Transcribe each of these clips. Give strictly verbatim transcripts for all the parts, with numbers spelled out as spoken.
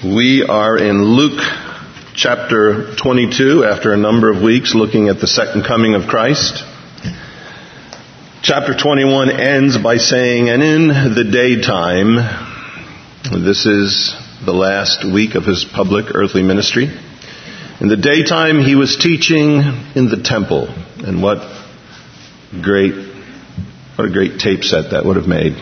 We are in Luke chapter twenty-two after a number of weeks looking at the second coming of Christ. Chapter twenty-one ends by saying, and in the daytime, this is the last week of his public earthly ministry. In the daytime he was teaching in the temple. And what great, what a great tape set that would have made.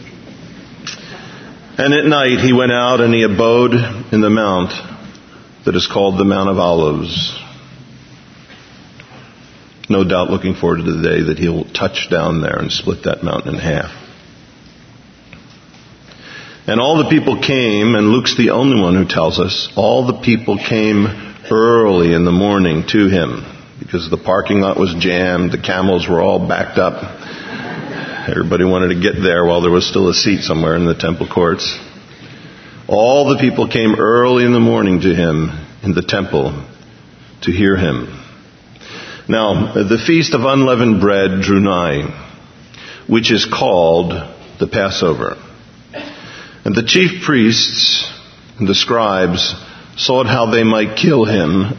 And at night he went out and he abode in the mount that is called the Mount of Olives. No doubt looking forward to the day that he'll touch down there and split that mountain in half. And all the people came, and Luke's the only one who tells us, all the people came early in the morning to him, because the parking lot was jammed, the camels were all backed up. Everybody wanted to get there while there was still a seat somewhere in the temple courts. All the people came early in the morning to him in the temple to hear him. Now, the feast of unleavened bread drew nigh, which is called the Passover. And the chief priests and the scribes sought how they might kill him,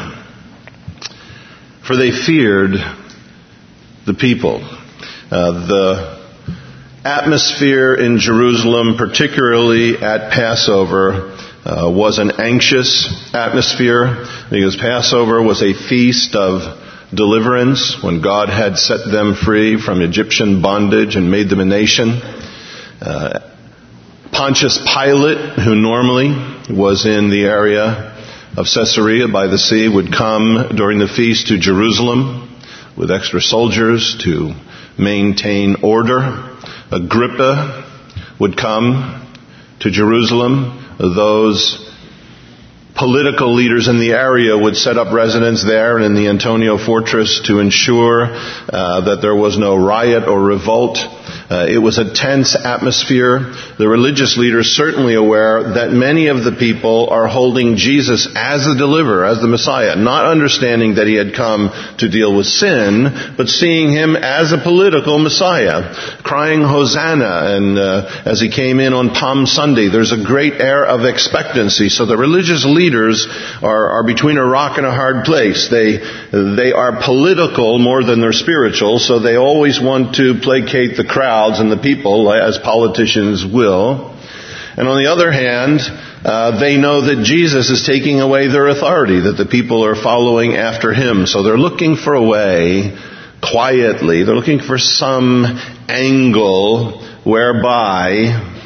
for they feared the people. Uh, the atmosphere in Jerusalem, particularly at Passover, uh, was an anxious atmosphere, because Passover was a feast of deliverance when God had set them free from Egyptian bondage and made them a nation. Uh, Pontius Pilate, who normally was in the area of Caesarea by the sea, would come during the feast to Jerusalem with extra soldiers to maintain order. Agrippa would come to Jerusalem. Those political leaders in the area would set up residence there in the Antonia fortress to ensure uh, that there was no riot or revolt. Uh, it was a tense atmosphere. The religious leaders certainly aware that many of the people are holding Jesus as the deliverer, as the Messiah, not understanding that he had come to deal with sin, but seeing him as a political Messiah, crying Hosanna. And uh, as he came in on Palm Sunday, there's a great air of expectancy. So the religious leaders are, are between a rock and a hard place. They they are political more than they're spiritual, so they always want to placate the crowd and the people, as politicians will. And on the other hand, uh, they know that Jesus is taking away their authority, that the people are following after him. So they're looking for a way, quietly, they're looking for some angle whereby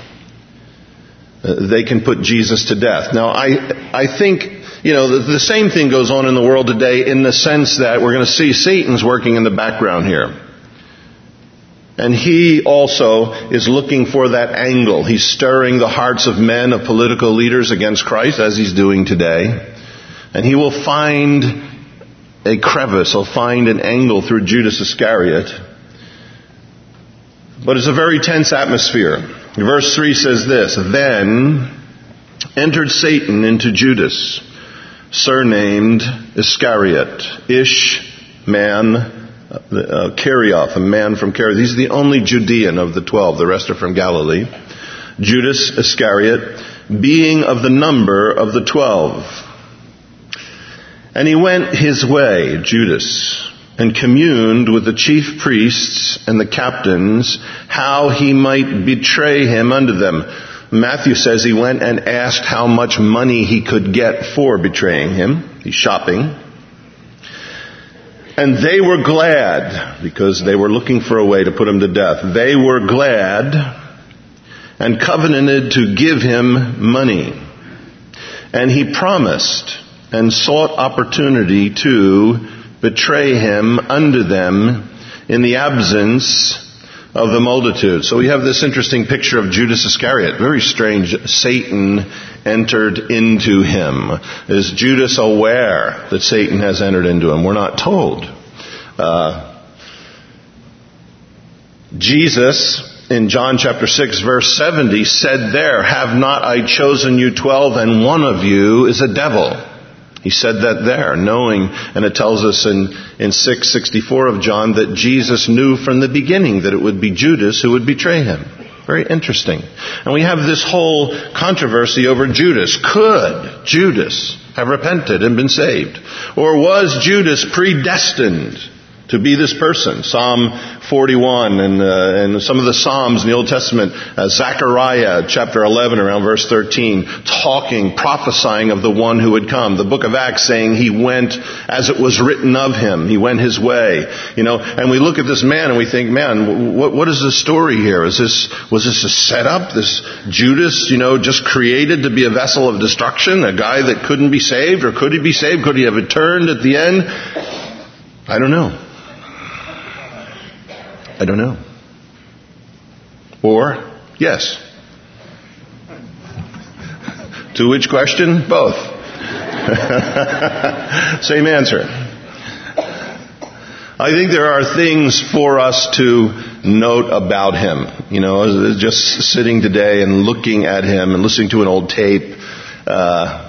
uh, they can put Jesus to death. Now, I, I think, you know, the, the same thing goes on in the world today, in the sense that we're going to see Satan's working in the background here. And he also is looking for that angle. He's stirring the hearts of men, of political leaders against Christ, as he's doing today. And he will find a crevice, he'll find an angle through Judas Iscariot. But it's a very tense atmosphere. Verse three says this, then entered Satan into Judas, surnamed Iscariot, Ish, man, Uh, Kerioth, a man from Kerioth. He's the only Judean of the twelve. The rest are from Galilee. Judas Iscariot, being of the number of the twelve. And he went his way, Judas, and communed with the chief priests and the captains how he might betray him unto them. Matthew says he went and asked how much money he could get for betraying him. He's shopping. And they were glad, because they were looking for a way to put him to death. They were glad and covenanted to give him money. And he promised and sought opportunity to betray him unto them in the absence of the multitude. So we have this interesting picture of Judas Iscariot. Very strange. Satan entered into him. Is Judas aware that Satan has entered into him? We're not told. Uh, Jesus, in John chapter six, verse seventy, said there, have not I chosen you twelve, and one of you is a devil. He said that there, knowing, and it tells us in, in six sixty-four of John that Jesus knew from the beginning that it would be Judas who would betray him. Very interesting. And we have this whole controversy over Judas. Could Judas have repented and been saved? Or was Judas predestined to be this person? Psalm forty-one and, uh, and some of the Psalms in the Old Testament, uh, Zechariah chapter eleven around verse thirteen, talking, prophesying of the one who would come. The book of Acts saying he went as it was written of him. He went his way. You know, and we look at this man and we think, man, what, what is the story here? Is this, was this a setup? This Judas, you know, just created to be a vessel of destruction? A guy that couldn't be saved? Or could he be saved? Could he have returned at the end? I don't know. I don't know. Or, yes. To which question? Both. Same answer. I think there are things for us to note about him. You know, just sitting today and looking at him and listening to an old tape. Uh,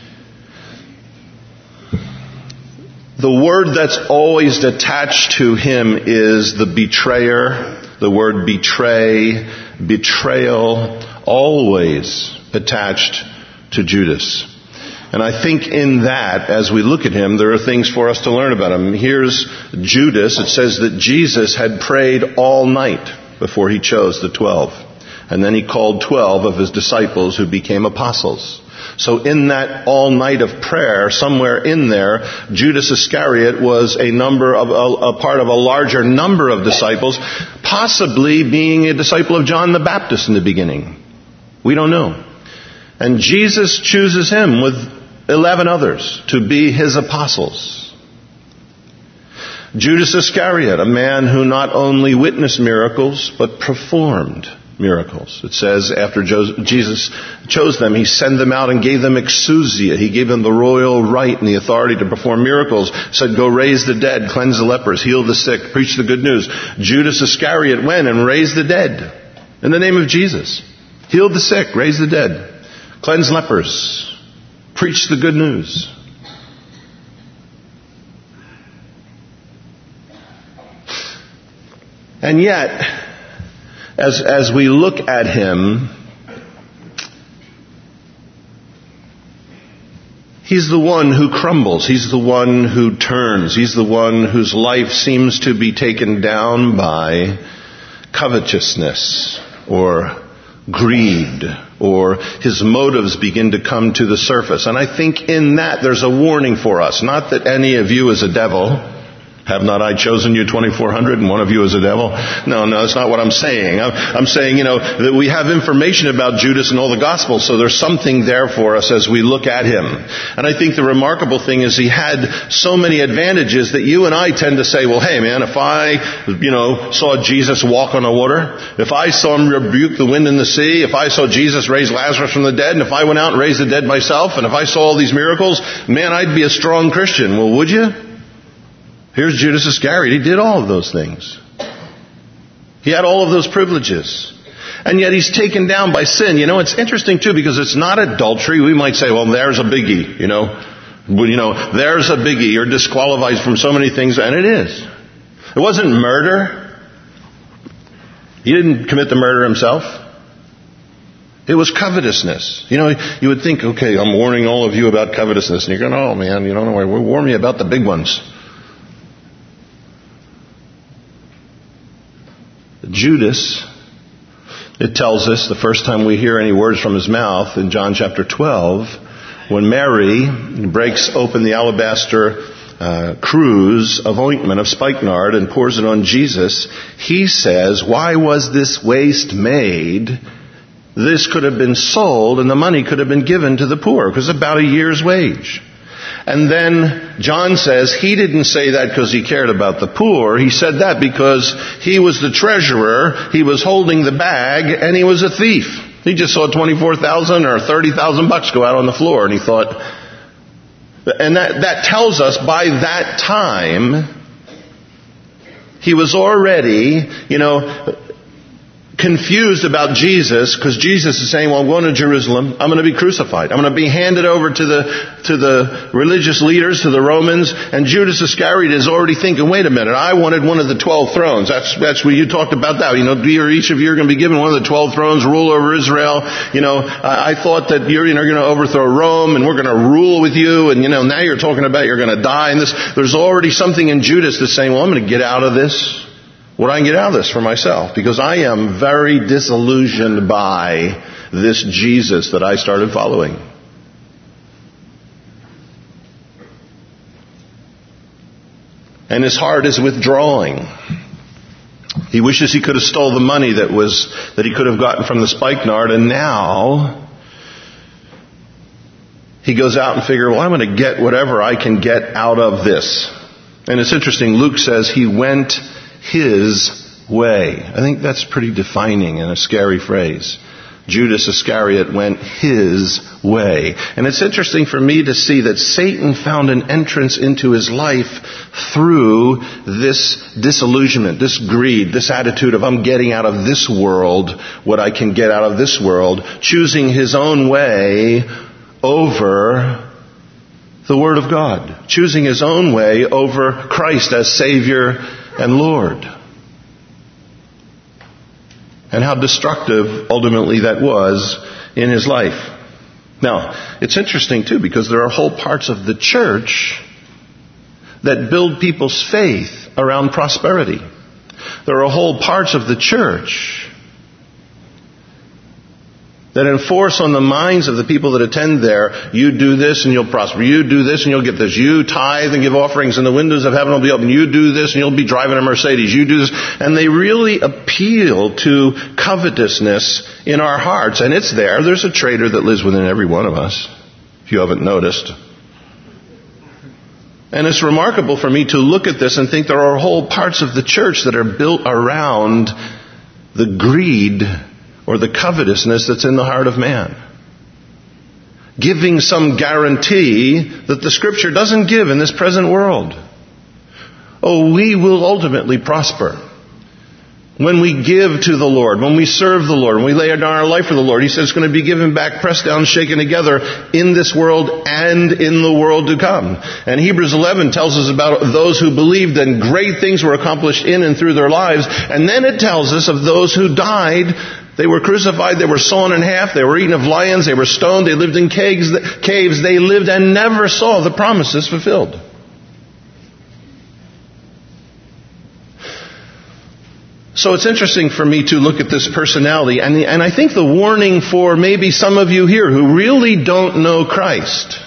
The word that's always attached to him is the betrayer. The word betray, betrayal, always attached to Judas. And I think in that, as we look at him, there are things for us to learn about him. Here's Judas. It says that Jesus had prayed all night before he chose the twelve. And then he called twelve of his disciples who became apostles. So in that all night of prayer, somewhere in there, Judas Iscariot was a number of a, a part of a larger number of disciples, possibly being a disciple of John the Baptist in the beginning. We don't know. And Jesus chooses him with eleven others to be his apostles. Judas Iscariot, a man who not only witnessed miracles, but performed miracles. It says after Jesus chose them, he sent them out and gave them exousia. He gave them the royal right and the authority to perform miracles. Said, go raise the dead, cleanse the lepers, heal the sick, preach the good news. Judas Iscariot went and raised the dead in the name of Jesus. Healed the sick, raised the dead, cleansed lepers, preached the good news. And yet, As, as we look at him, he's the one who crumbles. He's the one who turns. He's the one whose life seems to be taken down by covetousness or greed, or his motives begin to come to the surface. And I think in that there's a warning for us. Not that any of you is a devil. Have not I chosen you twenty-four hundred and one of you is a devil? No, no, that's not what I'm saying. I'm, I'm saying, you know, that we have information about Judas in all the Gospels, so there's something there for us as we look at him. And I think the remarkable thing is he had so many advantages that you and I tend to say, well, hey man, if I, you know, saw Jesus walk on the water, if I saw him rebuke the wind and the sea, if I saw Jesus raise Lazarus from the dead, and if I went out and raised the dead myself, and if I saw all these miracles, man, I'd be a strong Christian. Well, would you? Here's Judas Iscariot. He did all of those things. He had all of those privileges. And yet he's taken down by sin. You know, it's interesting too because it's not adultery. We might say, well, there's a biggie, you know. Well, you know, there's a biggie. You're disqualified from so many things. And it is. It wasn't murder. He didn't commit the murder himself. It was covetousness. You know, you would think, okay, I'm warning all of you about covetousness. And you're going, oh man, you don't know, warn me about the big ones. Judas, it tells us the first time we hear any words from his mouth in John chapter twelve, when Mary breaks open the alabaster uh, cruse of ointment of spikenard and pours it on Jesus, he says, why was this waste made? This could have been sold and the money could have been given to the poor, because it's about a year's wage. And then John says he didn't say that because he cared about the poor. He said that because he was the treasurer, he was holding the bag, and he was a thief. He just saw twenty-four thousand or thirty thousand bucks go out on the floor, and he thought, and that, that tells us by that time, he was already, you know, confused about Jesus because Jesus is saying, well, I'm going to Jerusalem. I'm going to be crucified. I'm going to be handed over to the to the religious leaders, to the Romans. And Judas Iscariot is already thinking, wait a minute, I wanted one of the twelve thrones. That's that's what you talked about that. You know, each of you are going to be given one of the twelve thrones, rule over Israel. You know, I, I thought that you're, you know, going to overthrow Rome and we're going to rule with you. And, you know, now you're talking about you're going to die. And this, there's already something in Judas that's saying, well, I'm going to get out of this. What I can get out of this for myself, because I am very disillusioned by this Jesus that I started following. And his heart is withdrawing. He wishes he could have stole the money that was that he could have gotten from the spikenard, and now he goes out and figures, well, I'm going to get whatever I can get out of this. And it's interesting, Luke says he went his way. I think that's pretty defining and a scary phrase. Judas Iscariot went his way. And it's interesting for me to see that Satan found an entrance into his life through this disillusionment, this greed, this attitude of I'm getting out of this world what I can get out of this world, choosing his own way over the Word of God, choosing his own way over Christ as Savior and Lord. And how destructive ultimately that was in his life. Now, it's interesting too, because there are whole parts of the church that build people's faith around prosperity. There are whole parts of the church that enforce on the minds of the people that attend there, you do this and you'll prosper. You do this and you'll get this. You tithe and give offerings and the windows of heaven will be open. You do this and you'll be driving a Mercedes. You do this. And they really appeal to covetousness in our hearts. And it's there. There's a traitor that lives within every one of us, if you haven't noticed. And it's remarkable for me to look at this and think there are whole parts of the church that are built around the greed or the covetousness that's in the heart of man. Giving some guarantee that the Scripture doesn't give in this present world. Oh, we will ultimately prosper. When we give to the Lord, when we serve the Lord, when we lay down our life for the Lord, He says it's going to be given back, pressed down, shaken together in this world and in the world to come. And Hebrews eleven tells us about those who believed and great things were accomplished in and through their lives. And then it tells us of those who died. They were crucified, they were sawn in half, they were eaten of lions, they were stoned, they lived in caves, caves, they lived and never saw the promises fulfilled. So it's interesting for me to look at this personality, and, and I think the warning for maybe some of you here who really don't know Christ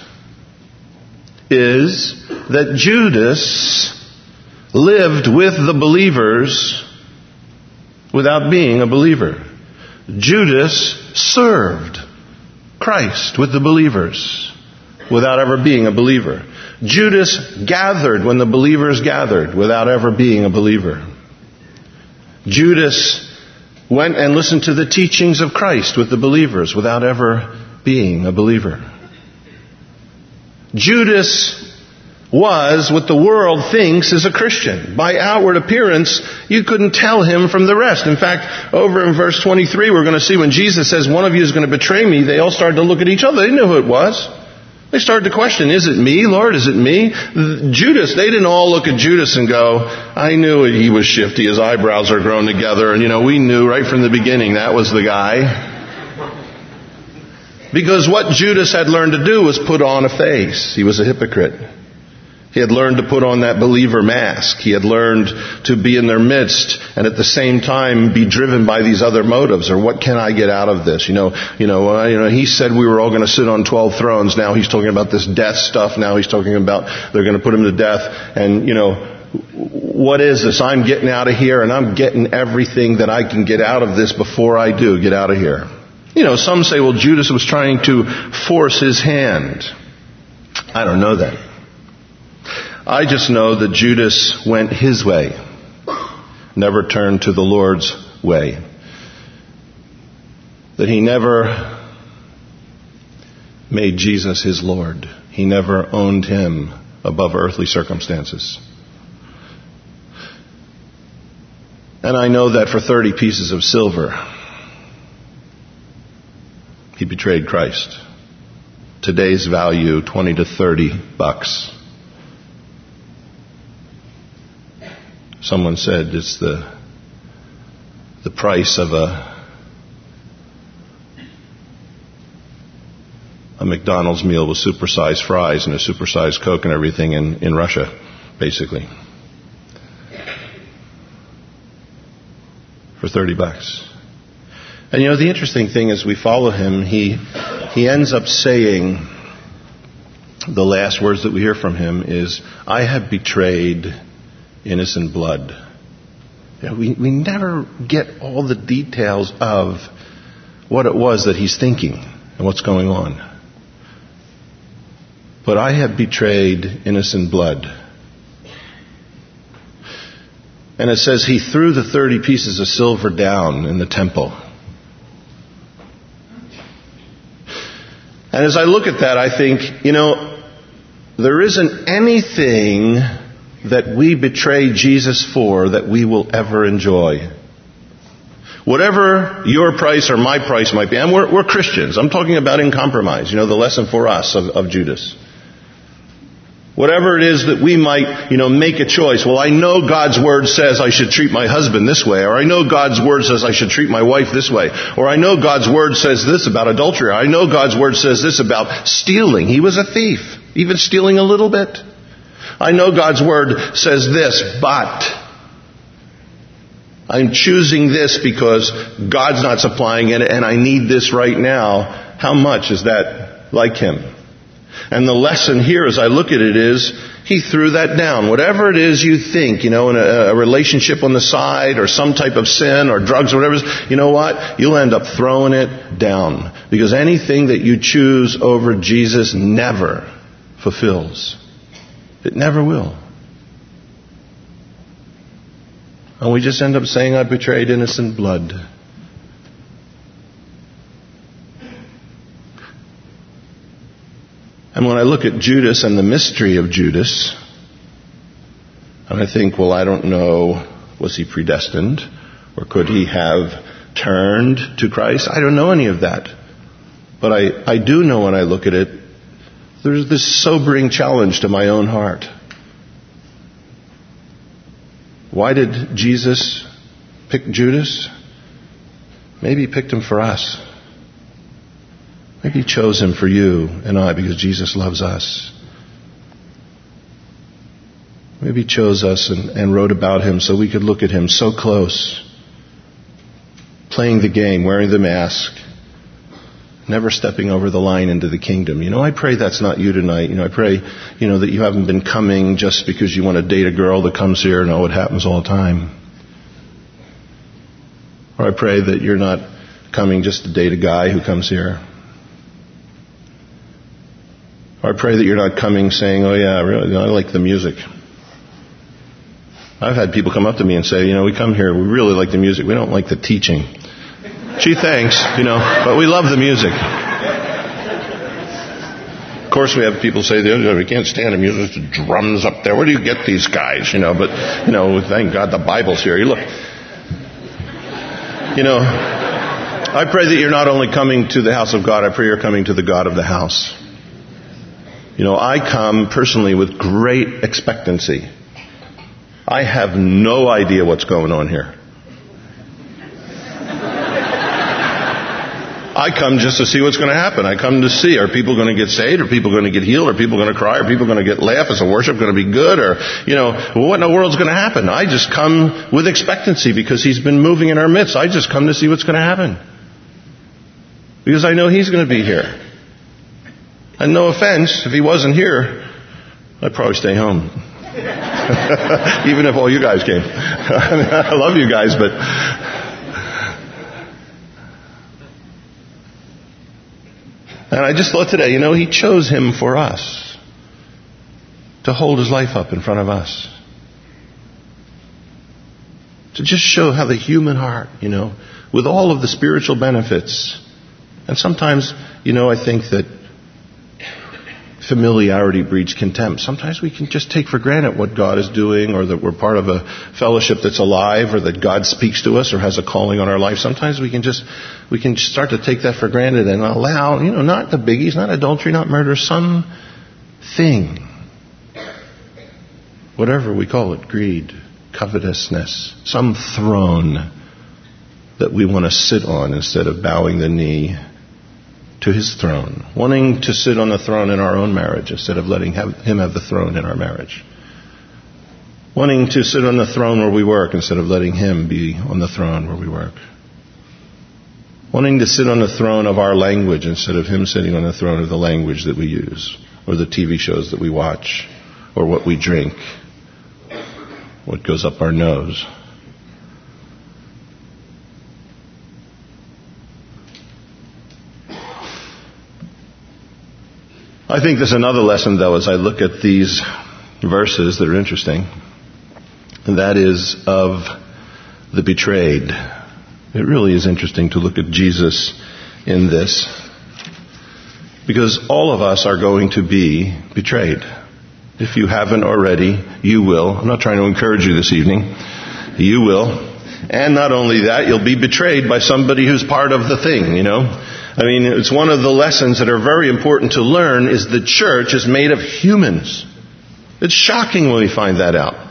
is that Judas lived with the believers without being a believer. Judas served Christ with the believers without ever being a believer. Judas gathered when the believers gathered without ever being a believer. Judas went and listened to the teachings of Christ with the believers without ever being a believer. Judas was what the world thinks is a Christian. By outward appearance, you couldn't tell him from the rest. In fact, over in verse twenty-three, we're going to see when Jesus says, one of you is going to betray me, they all started to look at each other. They knew who it was. They started to question, is it me, Lord? Is it me? Judas, they didn't all look at Judas and go, I knew he was shifty. His eyebrows are grown together. And, you know, we knew right from the beginning that was the guy. Because what Judas had learned to do was put on a face. He was a hypocrite. He had learned to put on that believer mask. He had learned to be in their midst and at the same time be driven by these other motives. Or what can I get out of this? You know, you know, uh, you know. He said we were all going to sit on twelve thrones. Now he's talking about this death stuff. Now he's talking about they're going to put him to death. And, you know, what is this? I'm getting out of here and I'm getting everything that I can get out of this before I do get out of here. You know, some say, well, Judas was trying to force his hand. I don't know that. I just know that Judas went his way, never turned to the Lord's way. That he never made Jesus his Lord. He never owned him above earthly circumstances. And And I know that for thirty pieces of silver, he betrayed Christ. Today's value, twenty to thirty bucks. Someone said it's the the price of a a McDonald's meal with supersized fries and a supersized Coke and everything in, in Russia, basically. For thirty bucks. And you know, the interesting thing is we follow him, he he ends up saying, the last words that we hear from him is, I have betrayed innocent blood. You know, we, we never get all the details of what it was that he's thinking and what's going on. But I have betrayed innocent blood. And it says he threw the thirty pieces of silver down in the temple. And as I look at that, I think, you know, there isn't anything that we betray Jesus for that we will ever enjoy. Whatever your price or my price might be, and we're, we're Christians. I'm talking about in compromise, you know, the lesson for us of, of Judas. Whatever it is that we might, you know, make a choice. Well, I know God's Word says I should treat my husband this way, or I know God's Word says I should treat my wife this way, or I know God's Word says this about adultery, or I know God's Word says this about stealing. He was a thief, even stealing a little bit. I know God's Word says this, but I'm choosing this because God's not supplying it and I need this right now. How much is that like him? And the lesson here as I look at it is, he threw that down. Whatever it is you think, you know, in a, a relationship on the side or some type of sin or drugs or whatever, you know what? You'll end up throwing it down. Because anything that you choose over Jesus never fulfills. It never will. And we just end up saying, I betrayed innocent blood. And when I look at Judas and the mystery of Judas, and I think, well, I don't know, was he predestined? Or could he have turned to Christ? I don't know any of that. But I, I do know when I look at it, there's this sobering challenge to my own heart. Why did Jesus pick Judas? Maybe he picked him for us. Maybe he chose him for you and I because Jesus loves us. Maybe he chose us and, and wrote about him so we could look at him so close, playing the game, wearing the mask, never stepping over the line into the kingdom. You know, I pray that's not you tonight. You know, I pray, you know, that you haven't been coming just because you want to date a girl that comes here and oh, it happens all the time. Or I pray that you're not coming just to date a guy who comes here. Or I pray that you're not coming saying, oh yeah, really, I like the music. I've had people come up to me and say, you know, we come here, we really like the music, we don't like the teaching. Gee, thanks, you know, but we love the music. Of course, we have people say, we can't stand the music, the drums up there. Where do you get these guys? You know, but, you know, thank God the Bible's here. You look, you know, I pray that you're not only coming to the house of God, I pray you're coming to the God of the house. You know, I come personally with great expectancy. I have no idea what's going on here. I come just to see what's going to happen. I come to see, are people going to get saved? Are people going to get healed? Are people going to cry? Are people going to get laugh? Is the worship going to be good? Or, you know, what in the world's going to happen? I just come with expectancy because he's been moving in our midst. I just come to see what's going to happen. Because I know he's going to be here. And no offense, if he wasn't here, I'd probably stay home. Even if all you guys came. I mean, I love you guys, but... And I just thought today, you know, he chose him for us. To hold his life up in front of us. To just show how the human heart, you know, with all of the spiritual benefits. And sometimes, you know, I think that familiarity breeds contempt. Sometimes we can just take for granted what God is doing, or that we're part of a fellowship that's alive, or that God speaks to us or has a calling on our life. Sometimes we can just we can start to take that for granted and allow, you know, not the biggies, not adultery, not murder, some thing, whatever we call it, greed, covetousness, some throne that we want to sit on instead of bowing the knee to his throne, wanting to sit on the throne in our own marriage instead of letting have, him have the throne in our marriage, wanting to sit on the throne where we work instead of letting him be on the throne where we work, wanting to sit on the throne of our language instead of him sitting on the throne of the language that we use, or the T V shows that we watch, or what we drink, what goes up our nose. I think there's another lesson, though, as I look at these verses that are interesting, and that is of the betrayed. It really is interesting to look at Jesus in this, because all of us are going to be betrayed. If you haven't already, you will. I'm not trying to encourage you this evening. You will. And not only that, you'll be betrayed by somebody who's part of the thing, you know. I mean, it's one of the lessons that are very important to learn is the church is made of humans. It's shocking when we find that out.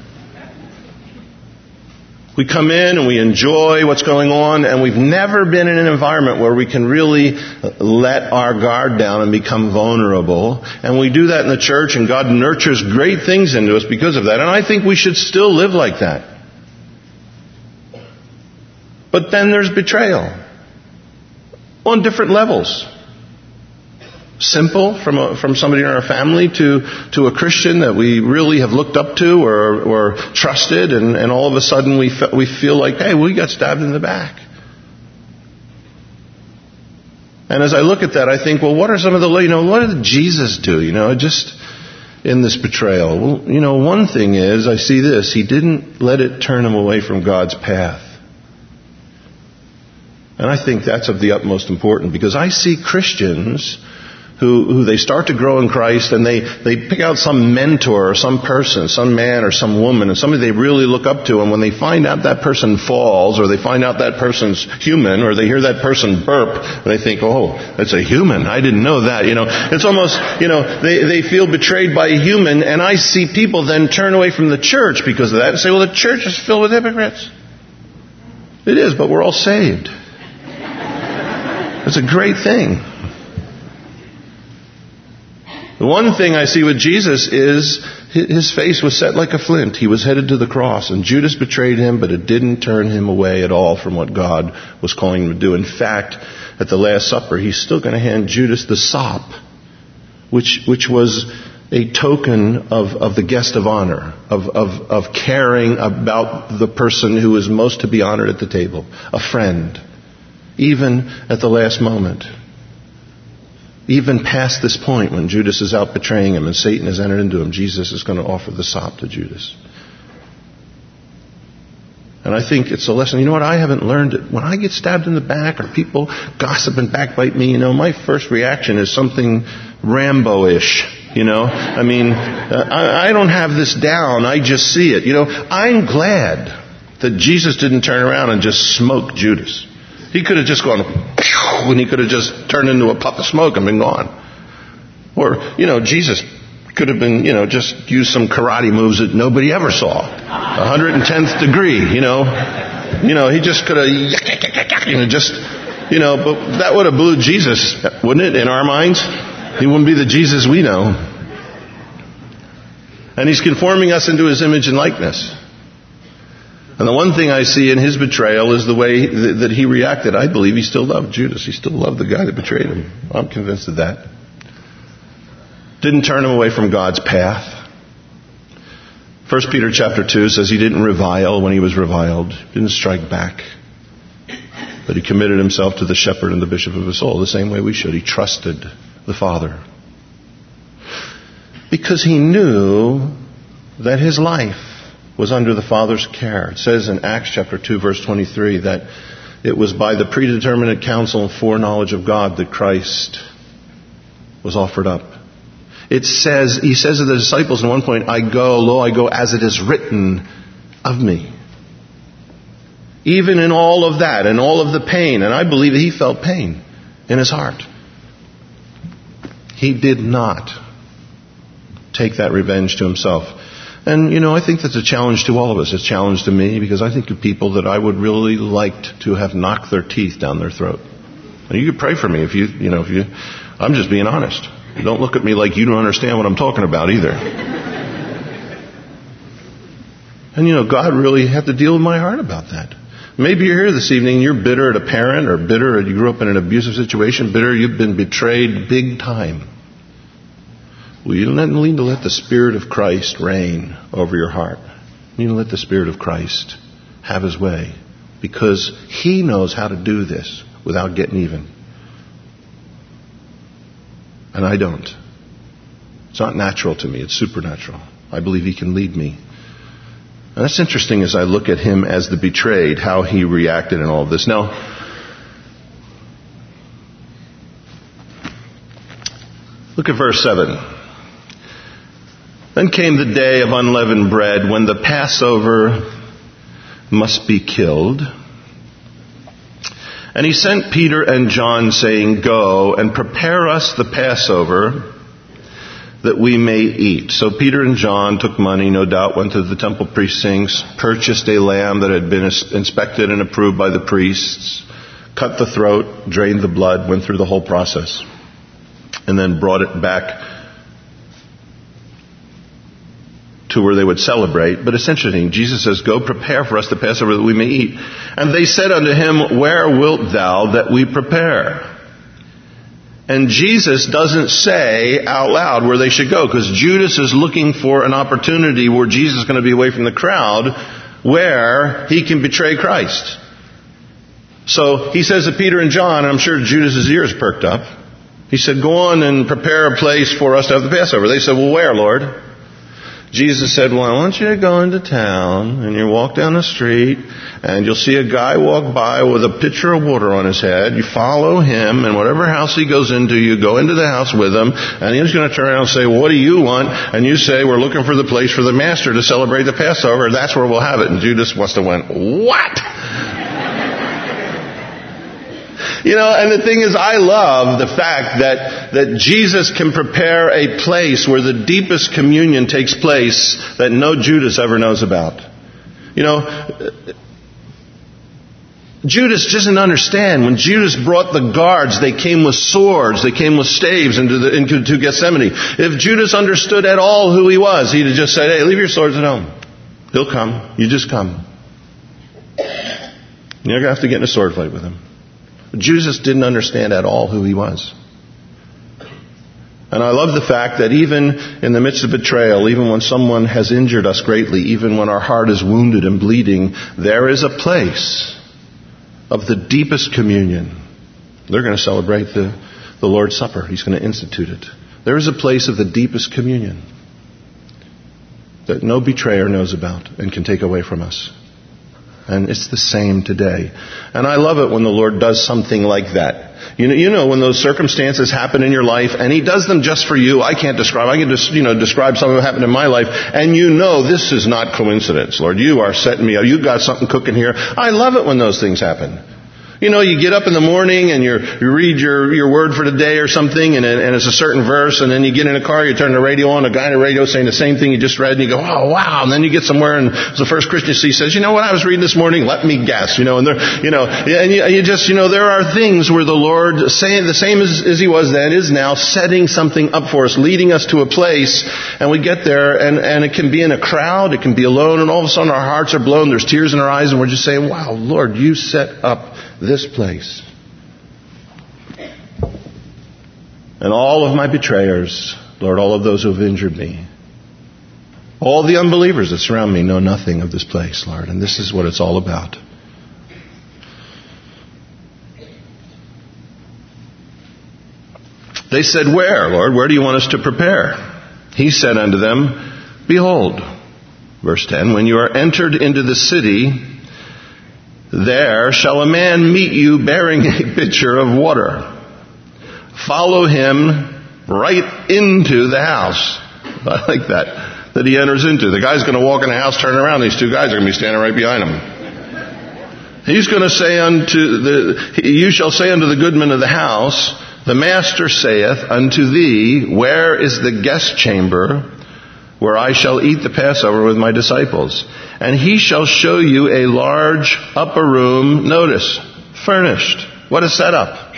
We come in and we enjoy what's going on, and we've never been in an environment where we can really let our guard down and become vulnerable. And we do that in the church, and God nurtures great things into us because of that. And I think we should still live like that. But then there's betrayal on different levels. Simple, from a, from somebody in our family, to to a Christian that we really have looked up to or or trusted, and, and all of a sudden we fe- we feel like, hey, we got stabbed in the back. And as I look at that, I think, well, what are some of the, you know, what did Jesus do? You know, just in this betrayal. Well, you know, one thing is, I see this: he didn't let it turn him away from God's path. And I think that's of the utmost importance, because I see Christians who, who they start to grow in Christ, and they, they pick out some mentor or some person, some man or some woman, and somebody they really look up to, and when they find out that person falls, or they find out that person's human, or they hear that person burp, they think, oh, that's a human. I didn't know that. You know, it's almost, you know, they, they feel betrayed by a human, and I see people then turn away from the church because of that and say, well, the church is filled with hypocrites. It is, but we're all saved. It's a great thing. The one thing I see with Jesus is his face was set like a flint. He was headed to the cross, and Judas betrayed him, but it didn't turn him away at all from what God was calling him to do. In fact, at the Last Supper, he's still going to hand Judas the sop, which which was a token of, of the guest of honor, of, of, of caring about the person who is most to be honored at the table, a friend. Even at the last moment. Even past this point when Judas is out betraying him and Satan has entered into him, Jesus is going to offer the sop to Judas. And I think it's a lesson. You know what? I haven't learned it. When I get stabbed in the back or people gossip and backbite me, you know, my first reaction is something Rambo-ish. You know, I mean, uh, I, I don't have this down. I just see it. You know, I'm glad that Jesus didn't turn around and just smoke Judas. He could have just gone, and he could have just turned into a puff of smoke and been gone. Or, you know, Jesus could have been, you know, just used some karate moves that nobody ever saw. one hundred tenth degree, you know. You know, he just could have, you know, just, you know, but that would have blew Jesus, wouldn't it, in our minds? He wouldn't be the Jesus we know. And he's conforming us into his image and likeness. And the one thing I see in his betrayal is the way that he reacted. I believe he still loved Judas. He still loved the guy that betrayed him. I'm convinced of that. Didn't turn him away from God's path. First Peter chapter two says he didn't revile when he was reviled. Didn't strike back. But he committed himself to the shepherd and the bishop of his soul, the same way we should. He trusted the Father. Because he knew that his life was under the Father's care. It says in Acts chapter two, verse twenty-three, that it was by the predeterminate counsel and foreknowledge of God that Christ was offered up. it says, he says to the disciples at one point, I go, lo, I go as it is written of me. Even in all of that and all of the pain, and I believe that he felt pain in his heart, he did not take that revenge to himself. And, you know, I think that's a challenge to all of us. It's a challenge to me because I think of people that I would really like to have knocked their teeth down their throat. And you could pray for me if you, you know, if you, I'm just being honest. Don't look at me like you don't understand what I'm talking about either. And, you know, God really had to deal with my heart about that. Maybe you're here this evening and you're bitter at a parent or bitter at you grew up in an abusive situation, bitter you've been betrayed big time. Well, you don't need to let the Spirit of Christ reign over your heart. You need to let the Spirit of Christ have his way because he knows how to do this without getting even. And I don't. It's not natural to me. It's supernatural. I believe he can lead me. And that's interesting as I look at him as the betrayed, how he reacted in all of this. Now, look at verse seven. Then came the day of unleavened bread when the Passover must be killed. And he sent Peter and John saying, go and prepare us the Passover that we may eat. So Peter and John took money, no doubt went to the temple precincts, purchased a lamb that had been inspected and approved by the priests, cut the throat, drained the blood, went through the whole process, and then brought it back to where they would celebrate. But it's interesting. Jesus says, go prepare for us the Passover that we may eat. And they said unto him, where wilt thou that we prepare? And Jesus doesn't say out loud where they should go, because Judas is looking for an opportunity where Jesus is going to be away from the crowd, where he can betray Christ. So he says to Peter and John, and I'm sure Judas' ears perked up, he said, go on and prepare a place for us to have the Passover. They said, well, where, Lord? Jesus said, well, I want you to go into town and you walk down the street and you'll see a guy walk by with a pitcher of water on his head. You follow him, and whatever house he goes into, you go into the house with him, and he's going to turn around and say, well, what do you want? And you say, we're looking for the place for the master to celebrate the Passover. That's where we'll have it. And Judas must have went, what? You know, and the thing is, I love the fact that, that Jesus can prepare a place where the deepest communion takes place that no Judas ever knows about. You know, Judas doesn't understand. When Judas brought the guards, they came with swords, they came with staves into, the, into to Gethsemane. If Judas understood at all who he was, he'd have just said, hey, leave your swords at home. He'll come. You just come. You're going to have to get in a sword fight with him. Jesus didn't understand at all who he was. And I love the fact that even in the midst of betrayal, even when someone has injured us greatly, even when our heart is wounded and bleeding, there is a place of the deepest communion. They're going to celebrate the, the Lord's Supper. He's going to institute it. There is a place of the deepest communion that no betrayer knows about and can take away from us. And it's the same today. And I love it when the Lord does something like that. You know, you know, when those circumstances happen in your life, and He does them just for you. I can't describe, I can just, you know, describe something that happened in my life, and you know this is not coincidence, Lord. You are setting me up. You got something cooking here. I love it when those things happen. You know, you get up in the morning and you're, you read your, your word for the day or something, and, and it's a certain verse, and then you get in a car, you turn the radio on, a guy on the radio saying the same thing you just read, and you go, oh, wow. And then you get somewhere, and the first Christian you see says, you know what I was reading this morning? Let me guess. You know, and there, you know, and you, and you just, you know, there are things where the Lord, saying the same as, as He was then, is now, setting something up for us, leading us to a place, and we get there, and, and it can be in a crowd, it can be alone, and all of a sudden our hearts are blown, there's tears in our eyes, and we're just saying, wow, Lord, you set up this place. And all of my betrayers, Lord, all of those who have injured me, all the unbelievers that surround me know nothing of this place, Lord. And this is what it's all about. They said, where, Lord? Where do you want us to prepare? He said unto them, behold, verse ten, when you are entered into the city, there shall a man meet you bearing a pitcher of water. Follow him right into the house. I like that, that he enters into. The guy's going to walk in the house, turn around, these two guys are going to be standing right behind him. He's going to say unto the, you shall say unto the goodman of the house, the master saith unto thee, where is the guest chamber where I shall eat the Passover with my disciples? And he shall show you a large upper room, notice, furnished. What a setup.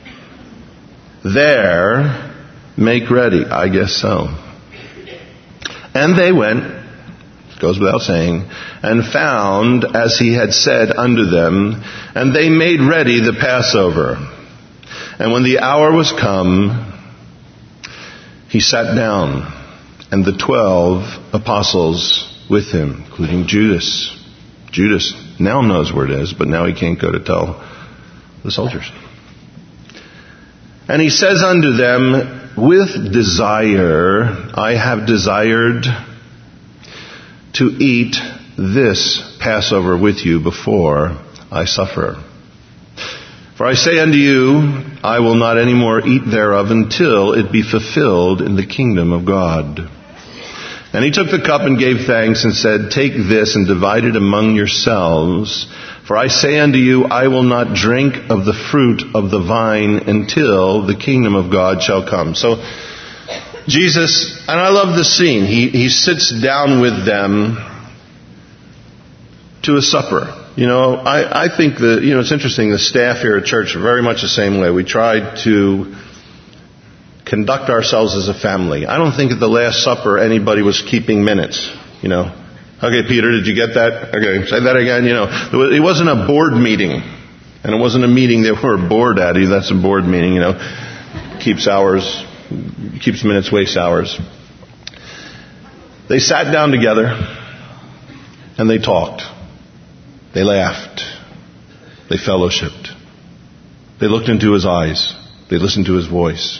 There, make ready. I guess so. And they went, goes without saying, and found as he had said unto them, and they made ready the Passover. And when the hour was come, he sat down, and the twelve apostles with him, including Judas. Judas now knows where it is, but now he can't go to tell the soldiers. And he says unto them, with desire I have desired to eat this Passover with you before I suffer. For I say unto you, I will not any more eat thereof until it be fulfilled in the kingdom of God. And he took the cup and gave thanks and said, take this and divide it among yourselves. For I say unto you, I will not drink of the fruit of the vine until the kingdom of God shall come. So Jesus, and I love this scene, he, he sits down with them to a supper. You know, I, I think that, you know, it's interesting, the staff here at church are very much the same way. We tried to conduct ourselves as a family. I don't think at the Last Supper anybody was keeping minutes, you know. Okay, Peter, did you get that? Okay, say that again, you know. It wasn't a board meeting. And it wasn't a meeting that we're bored at. That's a board meeting, you know. Keeps hours, keeps minutes, wastes hours. They sat down together and they talked. They laughed. They fellowshiped. They looked into his eyes. They listened to his voice.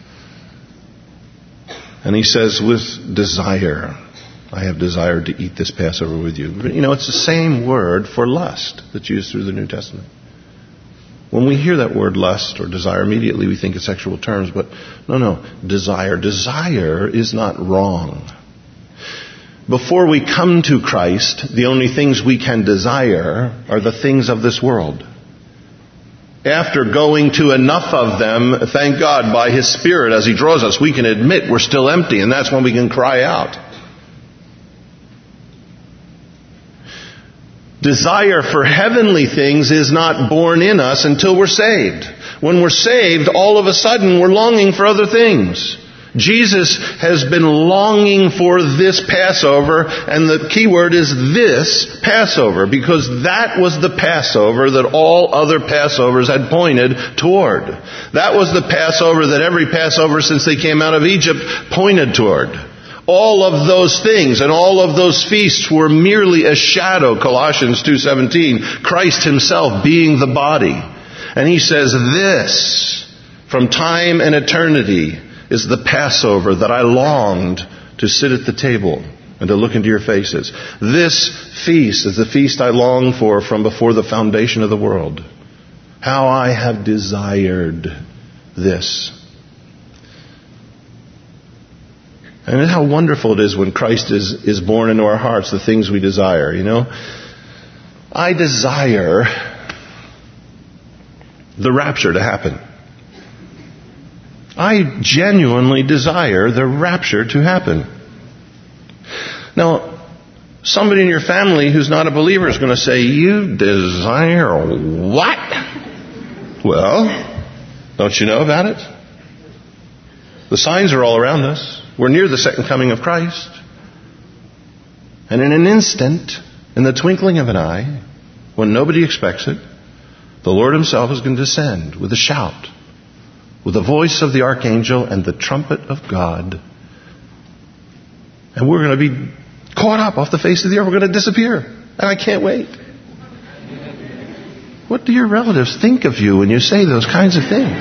And he says, with desire, I have desired to eat this Passover with you. You know, it's the same word for lust that's used through the New Testament. When we hear that word lust or desire, immediately we think of sexual terms, but no, no, desire. Desire is not wrong. Before we come to Christ, the only things we can desire are the things of this world. After going to enough of them, thank God, by His Spirit as He draws us, we can admit we're still empty, and that's when we can cry out. Desire for heavenly things is not born in us until we're saved. When we're saved, all of a sudden we're longing for other things. Jesus has been longing for this Passover, and the key word is this Passover, because that was the Passover that all other Passovers had pointed toward. That was the Passover that every Passover since they came out of Egypt pointed toward. All of those things and all of those feasts were merely a shadow, Colossians two seventeen, Christ Himself being the body. And He says, this, from time and eternity, is the Passover that I longed to sit at the table and to look into your faces. This feast is the feast I longed for from before the foundation of the world. How I have desired this. And how wonderful it is when Christ is, is born into our hearts, the things we desire, you know. I desire the rapture to happen. I genuinely desire the rapture to happen. Now, somebody in your family who's not a believer is going to say, you desire what? Well, don't you know about it? The signs are all around us. We're near the second coming of Christ. And in an instant, in the twinkling of an eye, when nobody expects it, the Lord Himself is going to descend with a shout, with the voice of the archangel and the trumpet of God. And we're going to be caught up off the face of the earth. We're going to disappear. And I can't wait. What do your relatives think of you when you say those kinds of things?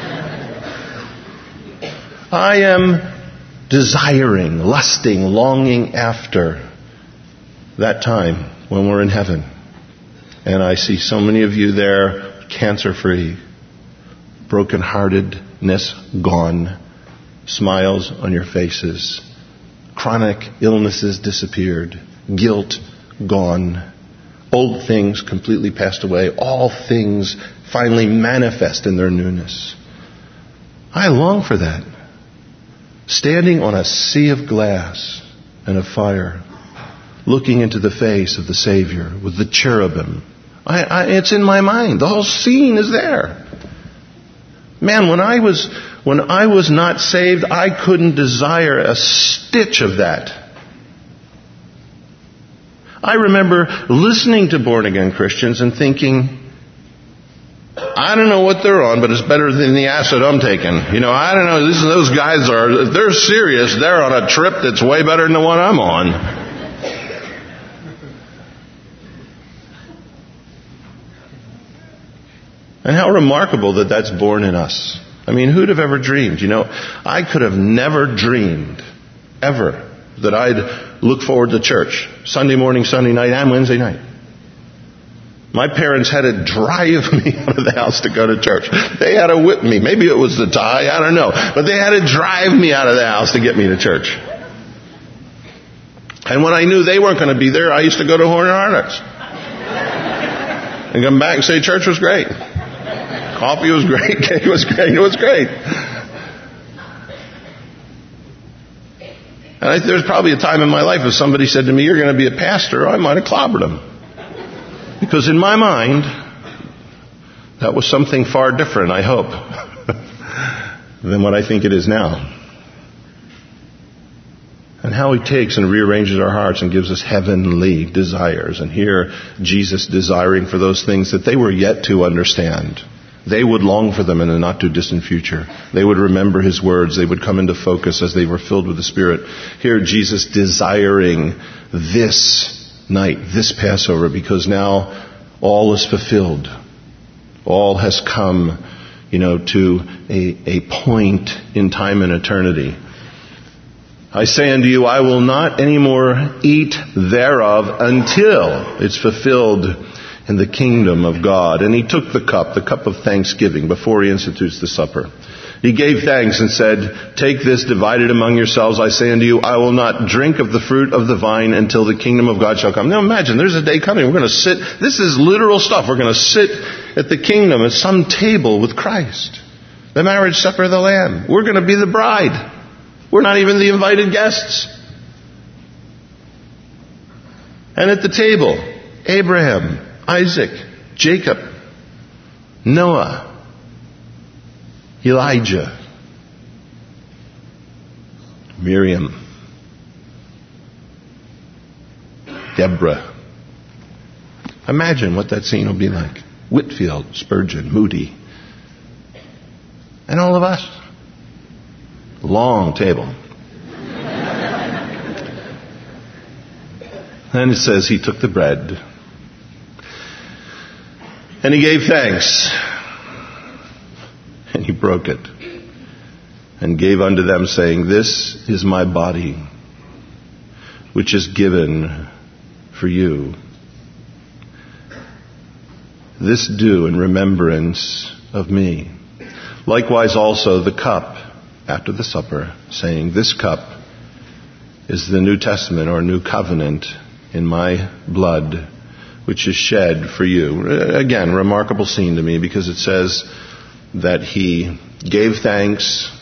I am desiring, lusting, longing after that time when we're in heaven. And I see so many of you there, cancer-free, brokenheartedness gone, smiles on your faces. Chronic illnesses disappeared. Guilt gone. Old things completely passed away. All things finally manifest in their newness. I long for that. Standing on a sea of glass and of fire, looking into the face of the Savior with the cherubim. I, I, it's in my mind. The whole scene is there. Man, when I was when I was not saved, I couldn't desire a stitch of that. I remember listening to born-again Christians and thinking, I don't know what they're on, but it's better than the acid I'm taking. You know, I don't know. This, those guys are, if they're serious, they're on a trip that's way better than the one I'm on. And how remarkable that that's born in us. I mean, who'd have ever dreamed? You know, I could have never dreamed, ever, that I'd look forward to church. Sunday morning, Sunday night, and Wednesday night. My parents had to drive me out of the house to go to church. They had to whip me. Maybe it was the tie, I don't know. But they had to drive me out of the house to get me to church. And when I knew they weren't going to be there, I used to go to Horn and Hardicks. And come back and say church was great. Coffee was great, cake was great, it was great. And I, there's probably a time in my life if somebody said to me, you're going to be a pastor, I might have clobbered them. Because in my mind, that was something far different, I hope, than what I think it is now. And how He takes and rearranges our hearts and gives us heavenly desires. And here, Jesus desiring for those things that they were yet to understand. They would long for them in a not too distant future. They would remember His words. They would come into focus as they were filled with the Spirit. Here, Jesus desiring this night, this Passover, because now all is fulfilled. All has come, you know, to a, a point in time and eternity. I say unto you, I will not any more eat thereof until it's fulfilled in the kingdom of God. And He took the cup, the cup of thanksgiving, before He institutes the supper. He gave thanks and said, take this, divide it among yourselves. I say unto you, I will not drink of the fruit of the vine until the kingdom of God shall come. Now imagine, there's a day coming. We're going to sit, this is literal stuff. We're going to sit at the kingdom at some table with Christ. The marriage supper of the Lamb. We're going to be the bride. We're not even the invited guests. And at the table, Abraham, Isaac, Jacob, Noah, Elijah, Miriam, Deborah. Imagine what that scene will be like. Whitfield, Spurgeon, Moody, and all of us. Long table. Then it says He took the bread and He gave thanks and He broke it and gave unto them, saying, this is my body, which is given for you. This do in remembrance of me. Likewise also the cup after the supper, saying, this cup is the New Testament or New Covenant in my blood, which is shed for you. Again, remarkable scene to me, because it says that He gave thanks,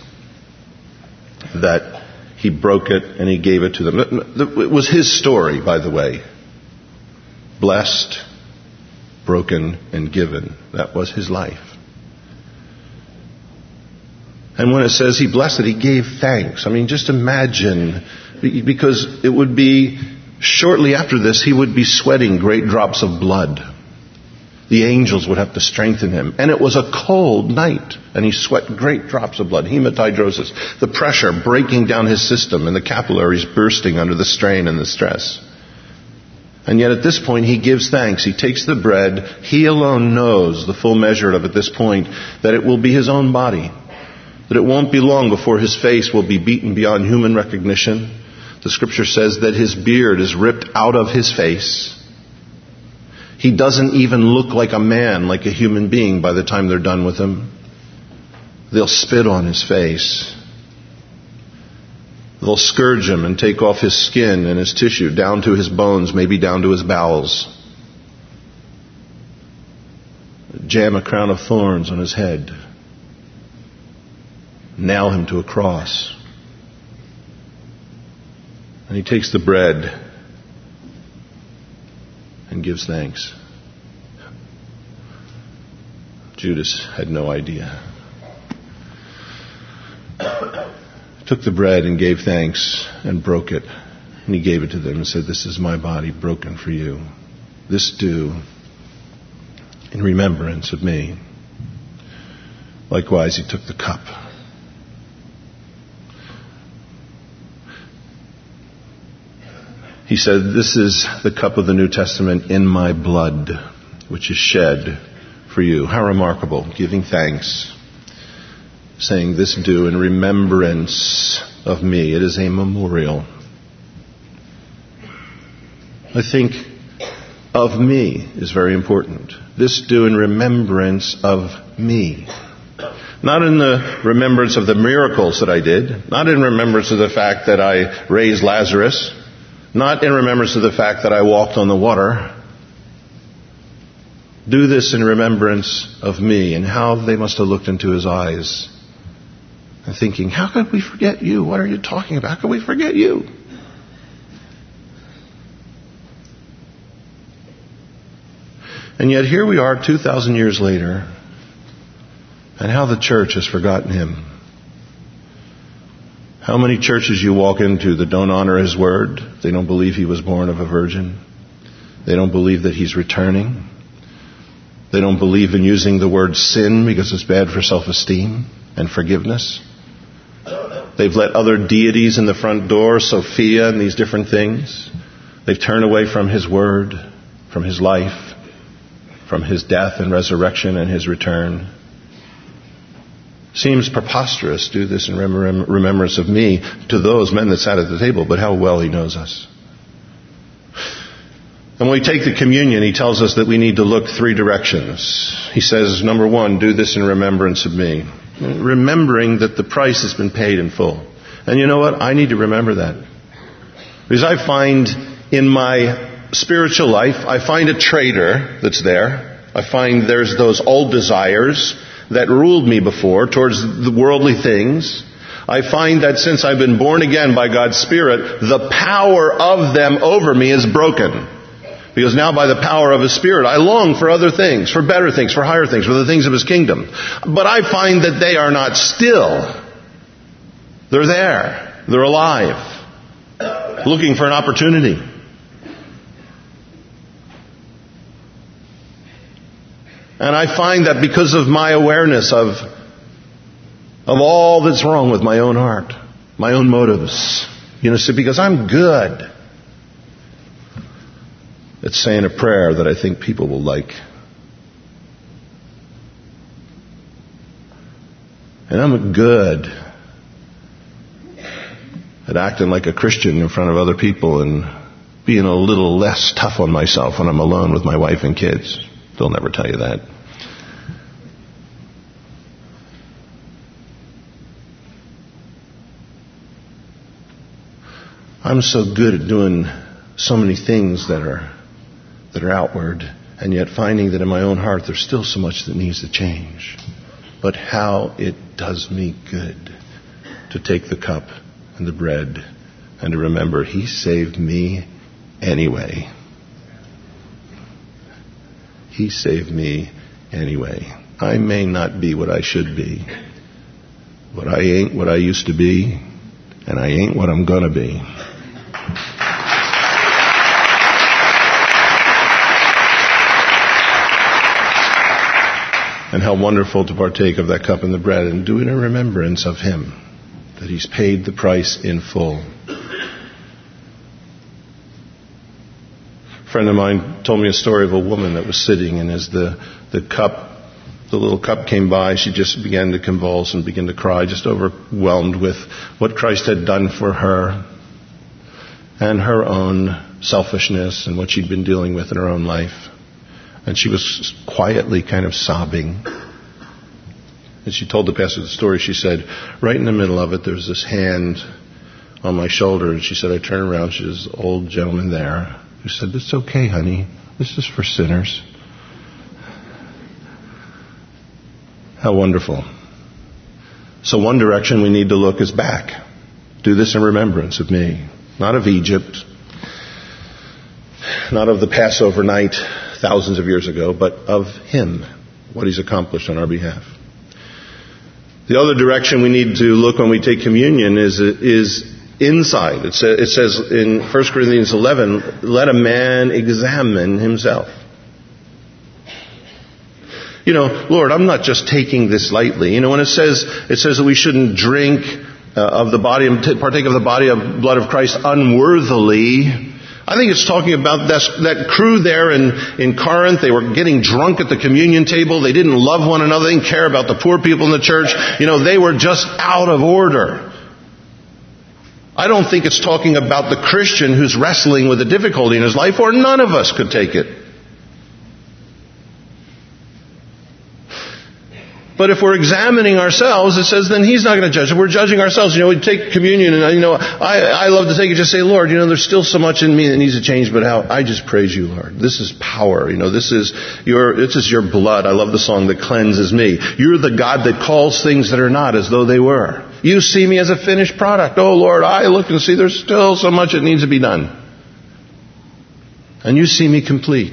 that He broke it, and He gave it to them. It was His story, by the way. Blessed, broken, and given. That was His life. And when it says He blessed it, He gave thanks. I mean, just imagine, because it would be shortly after this, He would be sweating great drops of blood. The angels would have to strengthen Him. And it was a cold night, and He sweat great drops of blood, hematidrosis, the pressure breaking down His system and the capillaries bursting under the strain and the stress. And yet at this point, He gives thanks. He takes the bread. He alone knows the full measure of at this point that it will be His own body. That it won't be long before His face will be beaten beyond human recognition. The Scripture says that His beard is ripped out of His face. He doesn't even look like a man, like a human being by the time they're done with Him. They'll spit on His face. They'll scourge him and take off his skin and his tissue, down to his bones, maybe down to his bowels. Jam a crown of thorns on his head. Nail him to a cross. And he takes the bread and gives thanks. Judas had no idea. Took the bread and gave thanks and broke it. And he gave it to them and said, "This is my body broken for you. This do in remembrance of me." Likewise, he took the cup. He said, "This is the cup of the New Testament in my blood, which is shed for you." How remarkable. Giving thanks. Saying, "This do in remembrance of me." It is a memorial. I think "of me" is very important. This do in remembrance of me. Not in the remembrance of the miracles that I did. Not in remembrance of the fact that I raised Lazarus. Not in remembrance of the fact that I walked on the water. Do this in remembrance of me. And how they must have looked into his eyes and thinking, "How could we forget you? What are you talking about? How could we forget you?" And yet here we are two thousand years later, and how the church has forgotten him. How many churches you walk into that don't honor his word? They don't believe he was born of a virgin. They don't believe that he's returning. They don't believe in using the word sin because it's bad for self-esteem and forgiveness. They've let other deities in the front door, Sophia and these different things. They've turned away from his word, from his life, from his death and resurrection and his return. Seems preposterous, "Do this in remembrance of me," to those men that sat at the table, but how well he knows us. And when we take the communion, he tells us that we need to look three directions. He says, number one, "Do this in remembrance of me." Remembering that the price has been paid in full. And you know what? I need to remember that. Because I find in my spiritual life, I find a traitor that's there. I find there's those old desires that ruled me before towards the worldly things. I find that since I've been born again by God's Spirit, the power of them over me is broken. Because now by the power of His Spirit, I long for other things, for better things, for higher things, for the things of His kingdom. But I find that they are not still. They're there. They're alive. Looking for an opportunity. And I find that because of my awareness of, of all that's wrong with my own heart, my own motives, you know, see, because I'm good at saying a prayer that I think people will like. And I'm good at acting like a Christian in front of other people and being a little less tough on myself when I'm alone with my wife and kids. They'll never tell you that. I'm so good at doing so many things that are that are outward, and yet finding that in my own heart there's still so much that needs to change. But how it does me good to take the cup and the bread and to remember He saved me anyway. He saved me anyway. I may not be what I should be, but I ain't what I used to be, and I ain't what I'm gonna be. And how wonderful to partake of that cup and the bread and do it in remembrance of Him, that He's paid the price in full. A friend of mine told me a story of a woman that was sitting, and as the, the cup, the little cup came by, she just began to convulse and begin to cry, just overwhelmed with what Christ had done for her and her own selfishness and what she'd been dealing with in her own life. And she was quietly kind of sobbing. And she told the pastor the story. She said, right in the middle of it, there was this hand on my shoulder, and she said, I turned around, she was an old gentleman there, who said, it's okay, honey. This is for sinners. How wonderful. So one direction we need to look is back. Do this in remembrance of me. Not of Egypt, not of the Passover night thousands of years ago, but of Him, what He's accomplished on our behalf. The other direction we need to look when we take communion is is inside. It says, it says in First Corinthians eleven, let a man examine himself. You know, Lord, I'm not just taking this lightly. You know, when it says it says that we shouldn't drink uh, of the body, partake of the body of blood of Christ unworthily, I think it's talking about that, that crew there in, in Corinth. They were getting drunk at the communion table. They didn't love one another. They didn't care about the poor people in the church. You know, they were just out of order. I don't think it's talking about the Christian who's wrestling with a difficulty in his life, or none of us could take it. But if we're examining ourselves, it says then He's not going to judge. If we're judging ourselves, you know, we take communion, and you know, I, I love to take it, just say, Lord, you know, there's still so much in me that needs to change, but how I just praise You, Lord. This is power. You know, this is your, this is Your blood. I love the song that cleanses me. You're the God that calls things that are not as though they were. You see me as a finished product. Oh Lord, I look and see there's still so much that needs to be done. And You see me complete.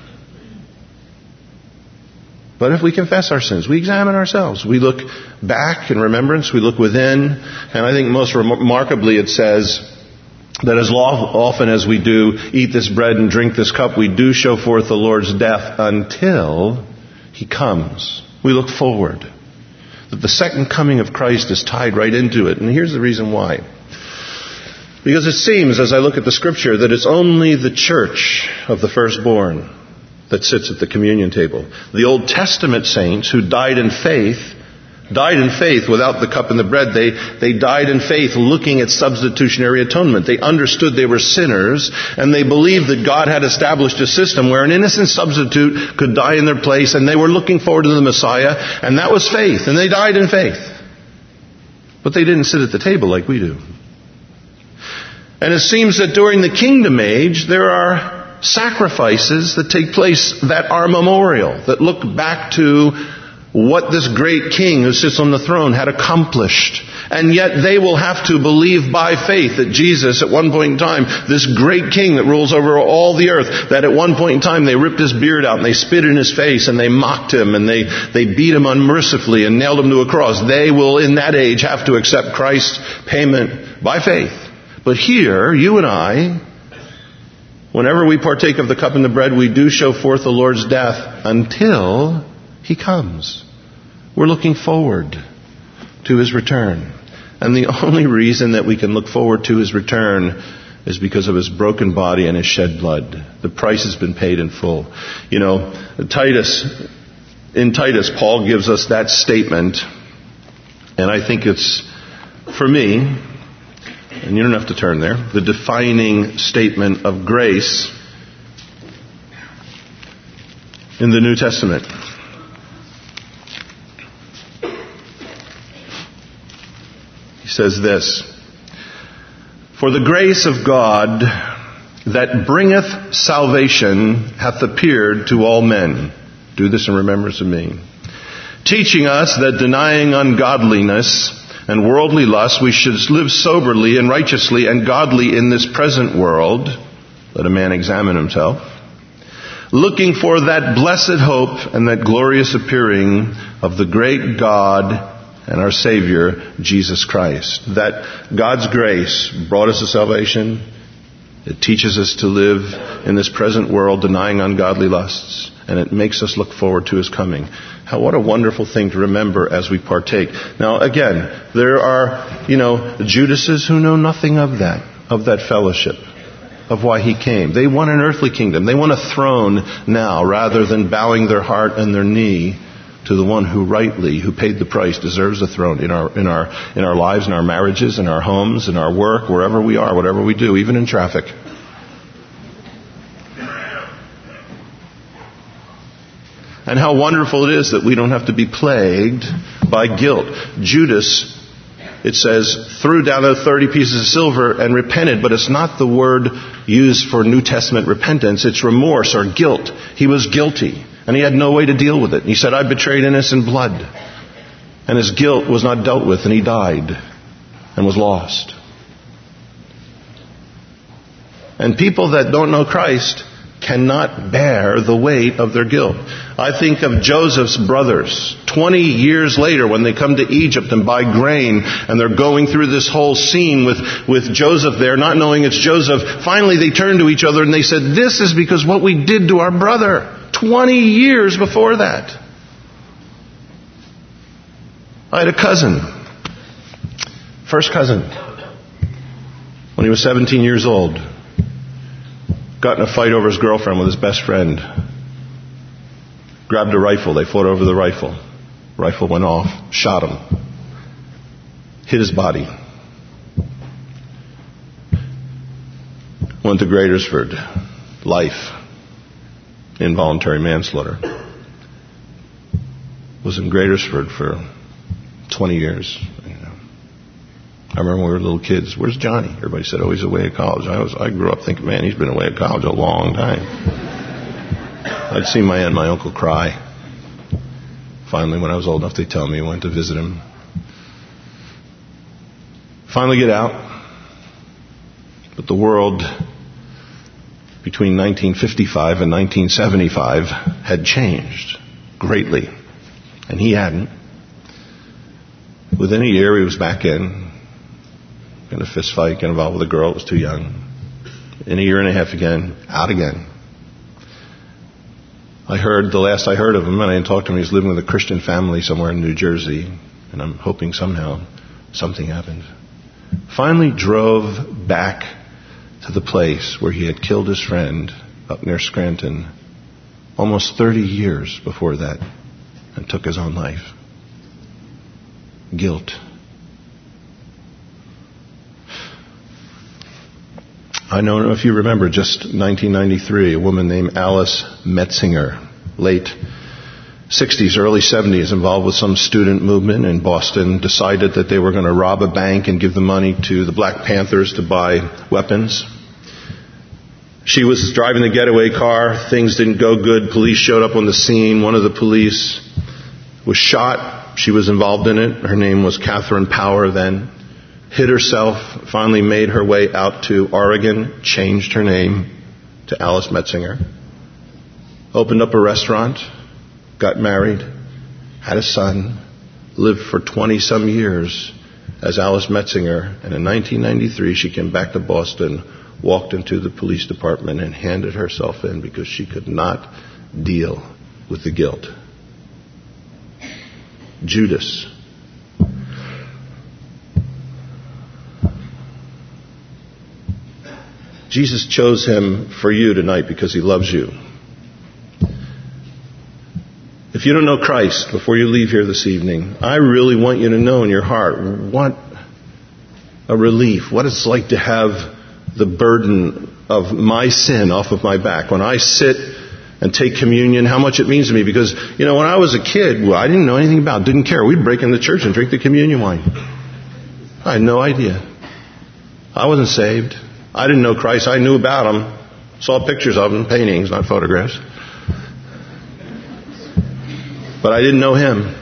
But if we confess our sins, we examine ourselves. We look back in remembrance. We look within. And I think most remarkably it says that as often as we do eat this bread and drink this cup, we do show forth the Lord's death until He comes. We look forward. That the second coming of Christ is tied right into it. And here's the reason why. Because it seems, as I look at the Scripture, that it's only the church of the firstborn that sits at the communion table. The Old Testament saints who died in faith, died in faith without the cup and the bread. They, they died in faith looking at substitutionary atonement. They understood they were sinners, and they believed that God had established a system where an innocent substitute could die in their place, and they were looking forward to the Messiah, and that was faith, and they died in faith. But they didn't sit at the table like we do. And it seems that during the kingdom age, there are sacrifices that take place that are memorial, that look back to what this great king who sits on the throne had accomplished. And yet they will have to believe by faith that Jesus, at one point in time, this great king that rules over all the earth, that at one point in time they ripped His beard out and they spit in His face and they mocked Him and they, they beat Him unmercifully and nailed Him to a cross. They will in that age have to accept Christ's payment by faith. But here, you and I, whenever we partake of the cup and the bread, we do show forth the Lord's death until He comes. We're looking forward to His return. And the only reason that we can look forward to His return is because of His broken body and His shed blood. The price has been paid in full. You know, Titus, in Titus, Paul gives us that statement, and I think it's, for me, and you don't have to turn there, the defining statement of grace in the New Testament. He says this, for the grace of God that bringeth salvation hath appeared to all men. Do this in remembrance of me. Teaching us that denying ungodliness and worldly lust, we should live soberly and righteously and godly in this present world. Let a man examine himself. Looking for that blessed hope and that glorious appearing of the great God and our Savior, Jesus Christ. That God's grace brought us to salvation. It teaches us to live in this present world denying ungodly lusts. And it makes us look forward to His coming. How, what a wonderful thing to remember as we partake. Now again, there are, you know, Judases who know nothing of that, of that fellowship, of why He came. They want an earthly kingdom. They want a throne now rather than bowing their heart and their knee to the one who rightly, who paid the price, deserves the throne in our, in our, in our lives, in our marriages, in our homes, in our work, wherever we are, whatever we do, even in traffic. And how wonderful it is that we don't have to be plagued by guilt. Judas it says, threw down the thirty pieces of silver and repented. But it's not the word used for New Testament repentance. It's remorse or guilt. He was guilty, and he had no way to deal with it. He said, I betrayed innocent blood. And his guilt was not dealt with, and he died and was lost. And people that don't know Christ cannot bear the weight of their guilt. I think of Joseph's brothers. Twenty years later, when they come to Egypt and buy grain, and they're going through this whole scene with, with Joseph there, not knowing it's Joseph, finally they turn to each other and they said, this is because what we did to our brother twenty years before that. I had a cousin, first cousin, when he was seventeen years old. Got in a fight over his girlfriend with his best friend. Grabbed a rifle. They fought over the rifle. Rifle went off. Shot him. Hit his body. Went to Greatersford. Life. Involuntary manslaughter. Was in Greatersford for twenty years. I remember when we were little kids. Where's Johnny? Everybody said, oh, he's away at college. I was. I grew up thinking, man, he's been away at college a long time. I'd seen my aunt and my uncle cry. Finally, when I was old enough, they tell me I went to visit him. Finally get out. But the world between nineteen fifty-five and nineteen seventy-five had changed greatly. And he hadn't. Within a year, he was back in. In a fist fight, got involved with a girl that was too young. In a year and a half again, out again. I heard, the last I heard of him, and I didn't talk to him, he was living with a Christian family somewhere in New Jersey, and I'm hoping somehow something happened. Finally drove back to the place where he had killed his friend up near Scranton almost thirty years before that, and took his own life. Guilt. I don't know if you remember, just nineteen ninety-three, a woman named Alice Metzinger, late sixties, early seventies, involved with some student movement in Boston, decided that they were going to rob a bank and give the money to the Black Panthers to buy weapons. She was driving the getaway car. Things didn't go good. Police showed up on the scene. One of the police was shot. She was involved in it. Her name was Catherine Power then. Hid herself, finally made her way out to Oregon, changed her name to Alice Metzinger, opened up a restaurant, got married, had a son, lived for twenty-some years as Alice Metzinger, and in nineteen ninety-three she came back to Boston, walked into the police department and handed herself in because she could not deal with the guilt. Judas. Jesus chose him for you tonight because he loves you. If you don't know Christ before you leave here this evening, I really want you to know in your heart what a relief, what it's like to have the burden of my sin off of my back. When I sit and take communion, how much it means to me. Because, you know, when I was a kid, well, I didn't know anything about it, didn't care. We'd break in the church and drink the communion wine. I had no idea. I wasn't saved. I didn't know Christ. I knew about him. Saw pictures of him, paintings, not photographs. But I didn't know him.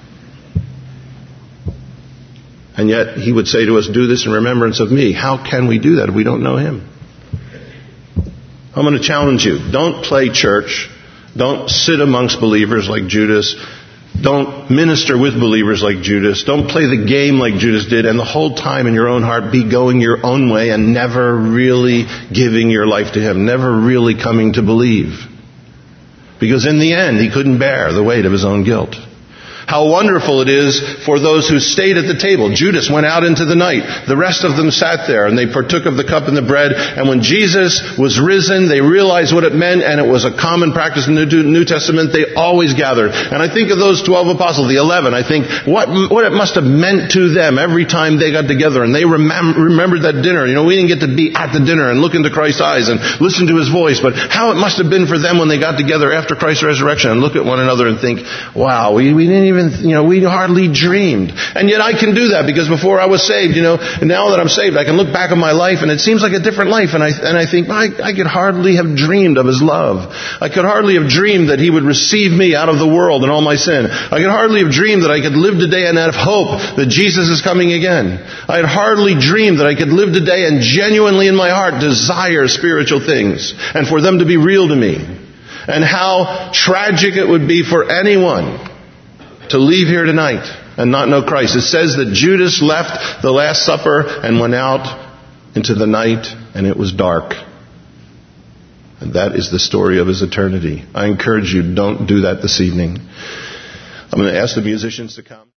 And yet he would say to us, do this in remembrance of me. How can we do that if we don't know him? I'm going to challenge you. Don't play church. Don't sit amongst believers like Judas. Don't minister with believers like Judas. Don't play the game like Judas did, and the whole time in your own heart be going your own way and never really giving your life to him, never really coming to believe. Because in the end, he couldn't bear the weight of his own guilt. How wonderful it is for those who stayed at the table. Judas went out into the night. The rest of them sat there and they partook of the cup and the bread. And when Jesus was risen, they realized what it meant, and it was a common practice in the New Testament. They always gathered. And I think of those twelve apostles, the eleven, I think what what it must have meant to them every time they got together and they remem- remembered that dinner. You know, we didn't get to be at the dinner and look into Christ's eyes and listen to his voice, but how it must have been for them when they got together after Christ's resurrection and look at one another and think, wow, we, we didn't even even, you know, we hardly dreamed. And yet I can do that because before I was saved, you know, and now that I'm saved, I can look back on my life and it seems like a different life. And I, and I think, I, I could hardly have dreamed of His love. I could hardly have dreamed that He would receive me out of the world and all my sin. I could hardly have dreamed that I could live today and have hope that Jesus is coming again. I had hardly dreamed that I could live today and genuinely in my heart desire spiritual things and for them to be real to me. And how tragic it would be for anyone to leave here tonight and not know Christ. It says that Judas left the Last Supper and went out into the night and it was dark. And that is the story of his eternity. I encourage you, don't do that this evening. I'm going to ask the musicians to come.